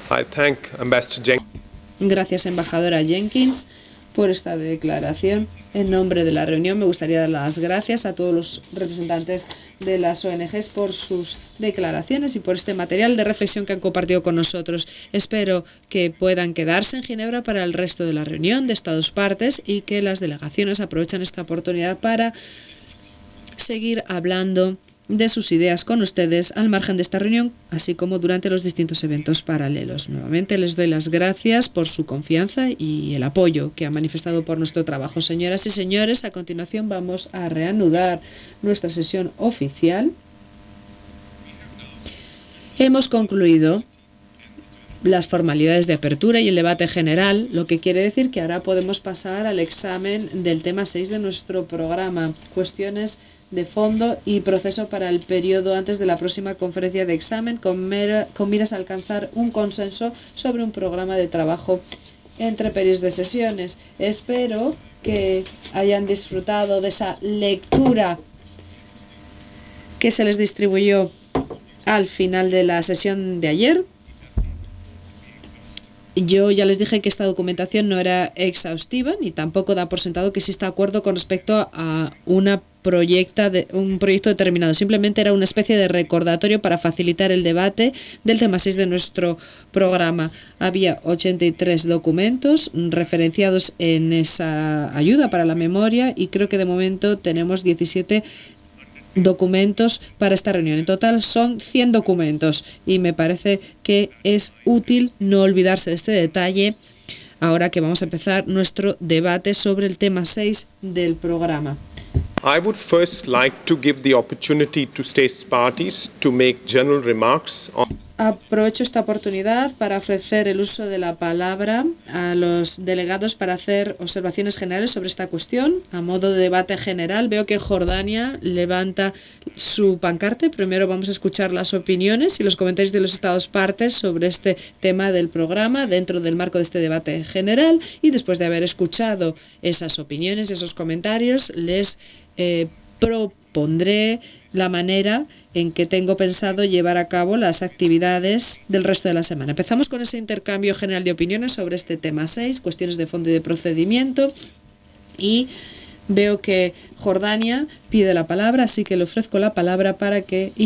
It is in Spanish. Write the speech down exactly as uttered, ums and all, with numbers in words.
I thank Ambassador Jenkins. Gracias, embajadora Jenkins, por esta declaración. En nombre de la reunión me gustaría dar las gracias a todos los representantes de las O N Ges por sus declaraciones y por este material de reflexión que han compartido con nosotros. Espero que puedan quedarse en Ginebra para el resto de la reunión de Estados partes y que las delegaciones aprovechen esta oportunidad para seguir hablando de sus ideas con ustedes al margen de esta reunión, así como durante los distintos eventos paralelos. Nuevamente les doy las gracias por su confianza y el apoyo que han manifestado por nuestro trabajo. Señoras y señores, a continuación vamos a reanudar nuestra sesión oficial. Hemos concluido las formalidades de apertura y el debate general, lo que quiere decir que ahora podemos pasar al examen del tema seis de nuestro programa, cuestiones de fondo y proceso para el periodo antes de la próxima conferencia de examen con, mera, con miras a alcanzar un consenso sobre un programa de trabajo entre periodos de sesiones. Espero que hayan disfrutado de esa lectura que se les distribuyó al final de la sesión de ayer. Yo ya les dije que esta documentación no era exhaustiva ni tampoco da por sentado que exista acuerdo con respecto a una proyecta de, un proyecto determinado. Simplemente era una especie de recordatorio para facilitar el debate del tema seis de nuestro programa. Había ochenta y tres documentos referenciados en esa ayuda para la memoria y creo que de momento tenemos diecisiete documentos para esta reunión. En total son cien documentos y me parece que es útil no olvidarse de este detalle ahora que vamos a empezar nuestro debate sobre el tema seis del programa. I would first like to give the opportunity to states parties to make general remarks on Aprovecho esta oportunidad para ofrecer el uso de la palabra a los delegados para hacer observaciones generales sobre esta cuestión. A modo de debate general, veo que Jordania levanta su pancarta. Primero vamos a escuchar las opiniones y los comentarios de los Estados partes sobre este tema del programa dentro del marco de este debate general. Y después de haber escuchado esas opiniones y esos comentarios, les eh, propondré la manera en que tengo pensado llevar a cabo las actividades del resto de la semana. Empezamos con ese intercambio general de opiniones sobre este tema seis, cuestiones de fondo y de procedimiento, y veo que Jordania pide la palabra, así que le ofrezco la palabra para que